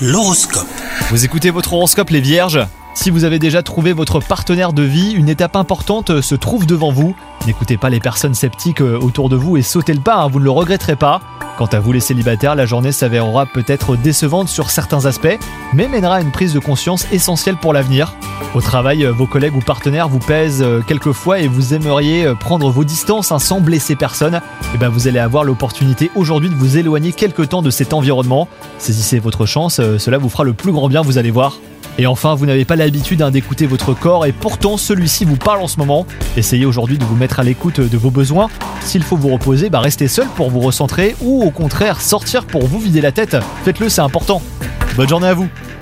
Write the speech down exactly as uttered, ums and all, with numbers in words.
L'horoscope. Vous écoutez votre horoscope les vierges ? Si vous avez déjà trouvé votre partenaire de vie, une étape importante se trouve devant vous. N'écoutez pas les personnes sceptiques autour de vous et sautez le pas, hein, vous ne le regretterez pas. Quant à vous les célibataires, la journée s'avérera peut-être décevante sur certains aspects, mais mènera à une prise de conscience essentielle pour l'avenir. Au travail, vos collègues ou partenaires vous pèsent quelquefois et vous aimeriez prendre vos distances hein, sans blesser personne. Et ben vous allez avoir l'opportunité aujourd'hui de vous éloigner quelque temps de cet environnement. Saisissez votre chance, cela vous fera le plus grand bien, vous allez voir. Et enfin, vous n'avez pas l'habitude hein, d'écouter votre corps et pourtant celui-ci vous parle en ce moment. Essayez aujourd'hui de vous mettre à l'écoute de vos besoins. S'il faut vous reposer, bah restez seul pour vous recentrer ou au contraire sortir pour vous vider la tête. Faites-le, c'est important. Bonne journée à vous.